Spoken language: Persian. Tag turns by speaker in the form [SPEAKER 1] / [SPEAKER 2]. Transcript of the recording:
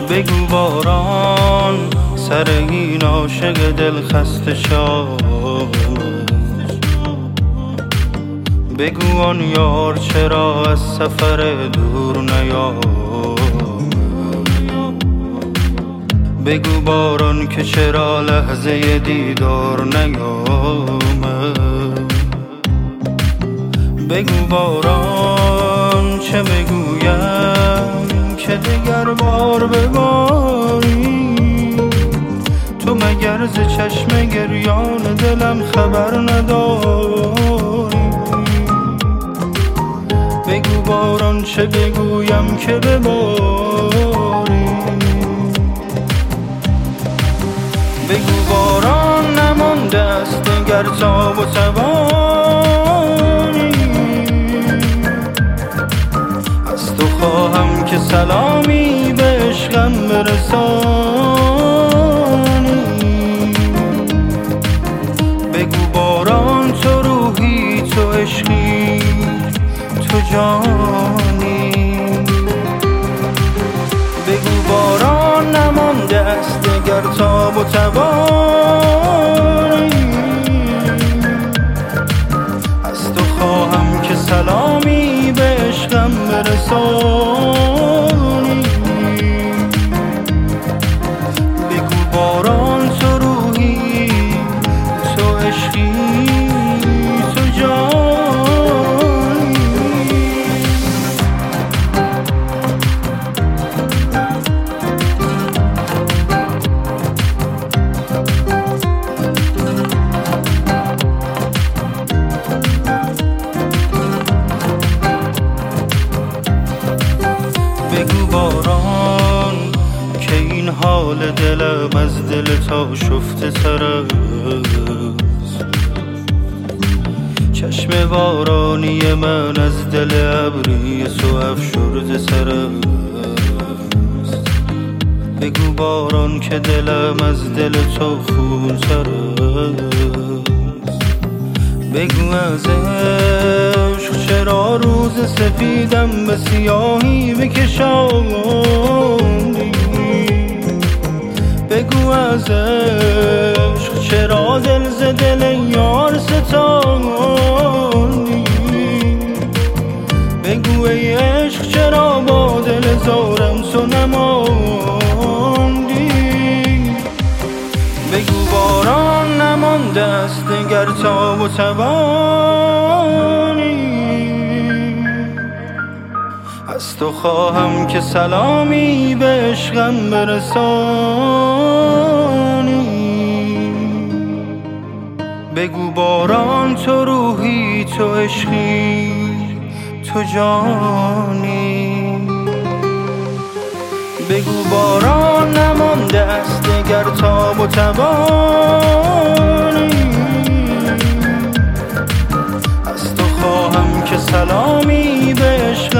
[SPEAKER 1] بگو باران سر این عاشق دل خسته شاد، بگو آن یار چرا از سفر دور نیاد، بگو باران که چرا لحظه دیدار نیامد، بگو باران چه بگویم که دگر بار بباری، تو مگر ز چشم گریان دلم خبر نداری، بگو باران چه بگویم که بباری، بگو باران نمانده است دگر تاب و توانی، از تو خواهم که سلامی به عشقم برسانی، بگو باران تو روحی تو عشقی تو جانی، بگو باران نمانده است دگر تاب و توانی، از تو خواهم که سلامی به عشقم برسانی، بگو باران تو روحی تو عشقی تو جانی. بگو باران که این حال دلم از دل تا شفته تر است، چشم بارانی من از دل ابری تو افشرده تر است، بگو باران که دلم از دل تو خون تر است، بگو از عشق چرا روز سفیدم به سیاهی بکشاندی، بگو از عشق چرا دل ز دل یار ستاندی، بگو ای عشق چرا با دل زارم تو نماندی، بگو باران نمانده است دگر تاب و توانی، از تو خواهم که سلامی به عشقم برسانی، بگو باران تو روحی تو عشقی تو جانی، بگو باران نمانده است دگر تاب و توانی، از تو خواهم که سلامی به عشق